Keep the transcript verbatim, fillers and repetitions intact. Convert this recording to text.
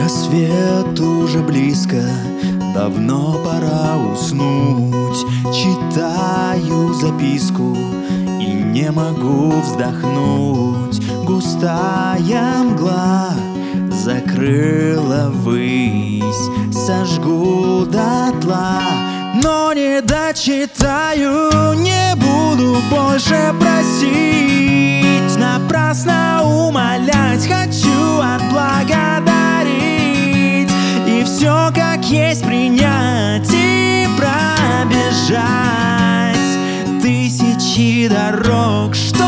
Рассвет уже близко, давно пора уснуть. Читаю записку и не могу вздохнуть. Густая мгла закрыла высь, сожгу дотла, но не дочитаю, не буду больше просить, напрасно умолять, хочу отблагодарить и все как есть принять и пробежать тысячи дорог, что